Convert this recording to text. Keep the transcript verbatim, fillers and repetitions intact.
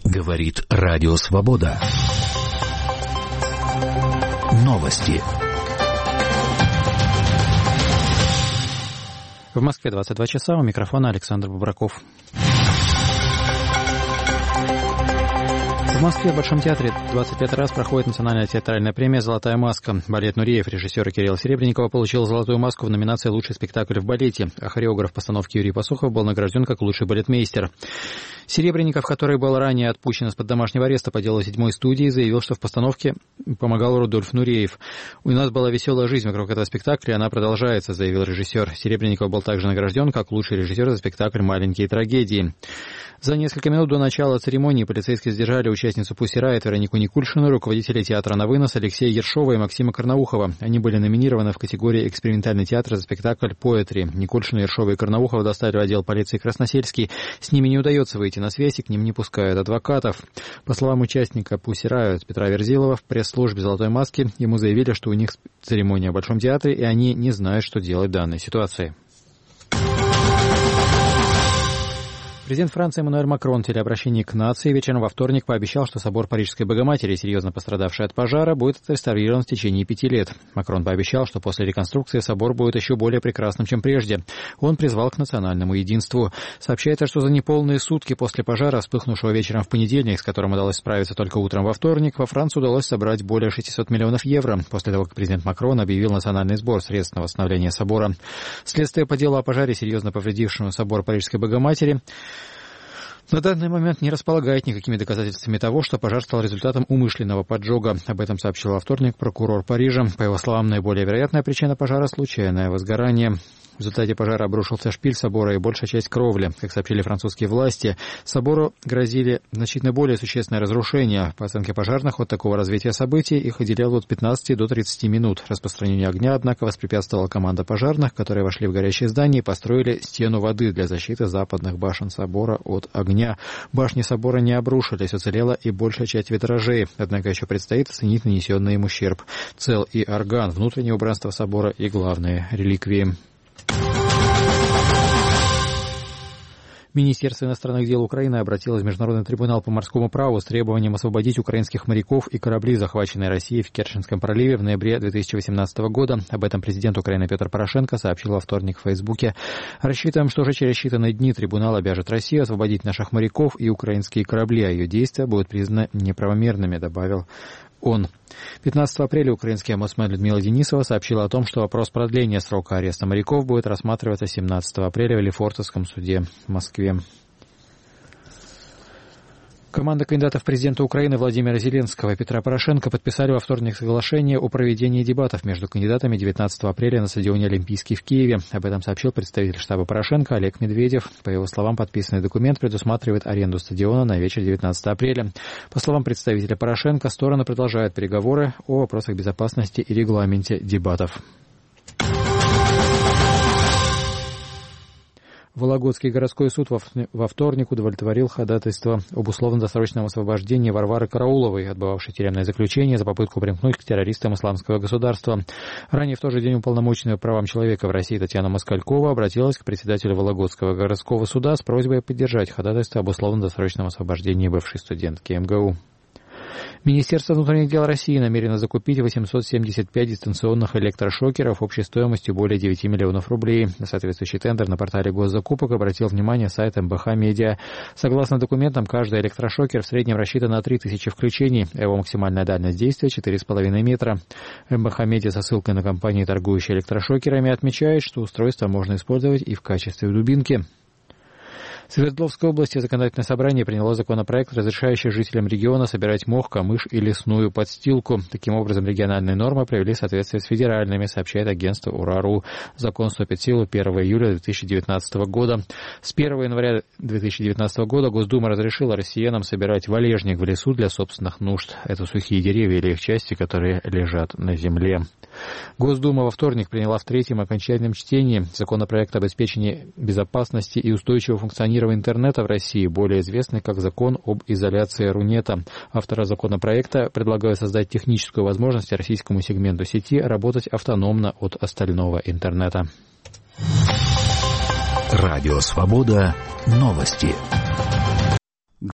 Говорит Радио Свобода. Новости. В Москве двадцать два часа, у микрофона Александр Бубраков. В Москве в Большом театре двадцать пятый раз проходит национальная театральная премия «Золотая маска». Балет «Нуреев» режиссера Кирилла Серебренникова получил «Золотую маску» в номинации «Лучший спектакль в балете», а хореограф постановки Юрий Пасухов был награжден как лучший балетмейстер. Серебренников, который был ранее отпущен из-под домашнего ареста по делу седьмой студии, заявил, что в постановке помогал Рудольф Нуреев. «У нас была веселая жизнь вокруг этого спектакля, и она продолжается», — заявил режиссер. Серебренников был также награжден как лучший режиссер за спектакль «Маленькие трагедии». За несколько минут до начала церемонии полицейские задержали участницу «Пусси Райт» Веронику Никульшину, руководителей театра «На вынос» Алексея Ершова и Максима Карнаухова. Они были номинированы в категории «Экспериментальный театр» за спектакль «Поэтри». Никульшину, Ершова и Карнаухова доставили в отдел полиции Красносельский. С ними не удается выйти на связь, и к ним не пускают адвокатов. По словам участника «Пусси Райт» Петра Верзилова, в пресс-службе «Золотой маски» ему заявили, что у них церемония в Большом театре, и они не знают, что делать в данной ситуации. Президент Франции Эммануэль Макрон в телеобращении к нации вечером во вторник пообещал, что собор Парижской Богоматери, серьезно пострадавший от пожара, будет отреставрирован в течение пяти лет. Макрон пообещал, что после реконструкции собор будет еще более прекрасным, чем прежде. Он призвал к национальному единству. Сообщается, что за неполные сутки после пожара, вспыхнувшего вечером в понедельник, с которым удалось справиться только утром во вторник, во Франции удалось собрать более шестисот миллионов евро, после того, как президент Макрон объявил национальный сбор средств на восстановление собора. Следствие по делу о пожаре, серьезно повредившему собор Парижской Богоматери, на данный момент не располагает никакими доказательствами того, что пожар стал результатом умышленного поджога. Об этом сообщил во вторник прокурор Парижа. По его словам, наиболее вероятная причина пожара – случайное возгорание. В результате пожара обрушился шпиль собора и большая часть кровли. Как сообщили французские власти, собору грозили значительно более существенное разрушение. По оценке пожарных, от такого развития событий их отделяло от пятнадцати до тридцати минут. Распространению огня, однако, воспрепятствовала команда пожарных, которые вошли в горящее здание и построили стену воды для защиты западных башен собора от огня. Башни собора не обрушились, уцелела и большая часть витражей. Однако еще предстоит оценить нанесенный им ущерб. Цел и орган, внутреннее убранство собора и главные реликвии. Министерство иностранных дел Украины обратилось в Международный трибунал по морскому праву с требованием освободить украинских моряков и корабли, захваченные Россией в Керченском проливе в ноябре две тысячи восемнадцатого года. Об этом президент Украины Петр Порошенко сообщил во вторник в Фейсбуке. «Рассчитываем, что уже через считанные дни трибунал обяжет Россию освободить наших моряков и украинские корабли, а ее действия будут признаны неправомерными», добавил он. пятнадцатого апреля украинский омбудсмен Людмила Денисова сообщила о том, что вопрос продления срока ареста моряков будет рассматриваться семнадцатого апреля в Лефортовском суде в Москве. Команда кандидатов в президенты Украины Владимира Зеленского и Петра Порошенко подписали во вторник соглашение о проведении дебатов между кандидатами девятнадцатого апреля на стадионе Олимпийский в Киеве. Об этом сообщил представитель штаба Порошенко Олег Медведев. По его словам, подписанный документ предусматривает аренду стадиона на вечер девятнадцатого апреля. По словам представителя Порошенко, стороны продолжают переговоры о вопросах безопасности и регламенте дебатов. Вологодский городской суд во вторник удовлетворил ходатайство об условно-досрочном освобождении Варвары Карауловой, отбывавшей тюремное заключение за попытку примкнуть к террористам Исламского государства. Ранее в тот же день уполномоченная по правам человека в России Татьяна Москалькова обратилась к председателю Вологодского городского суда с просьбой поддержать ходатайство об условно-досрочном освобождении бывшей студентки эм гэ у. Министерство внутренних дел России намерено закупить восемьсот семьдесят пять дистанционных электрошокеров общей стоимостью более девяти миллионов рублей. На соответствующий тендер на портале госзакупок обратил внимание сайт эм бэ ха Медиа. Согласно документам, каждый электрошокер в среднем рассчитан на три тысячи включений, а его максимальная дальность действия четыре с половиной метра. эм бэ ха Медиа со ссылкой на компании, торгующие электрошокерами, отмечает, что устройство можно использовать и в качестве дубинки. В Свердловской области законодательное собрание приняло законопроект, разрешающий жителям региона собирать мох, камыш и лесную подстилку. Таким образом, региональные нормы привели в соответствие с федеральными, сообщает агентство УРАРУ. Закон вступит в силу первого июля две тысячи девятнадцатого года. С первого января две тысячи девятнадцатого года Госдума разрешила россиянам собирать валежник в лесу для собственных нужд. Это сухие деревья или их части, которые лежат на земле. Госдума во вторник приняла в третьем окончательном чтении законопроект об обеспечении безопасности и устойчивого функционирования интернета в России, более известный как закон об изоляции Рунета. Авторы законопроекта предлагают создать техническую возможность российскому сегменту сети работать автономно от остального интернета. Радио Свобода. Новости.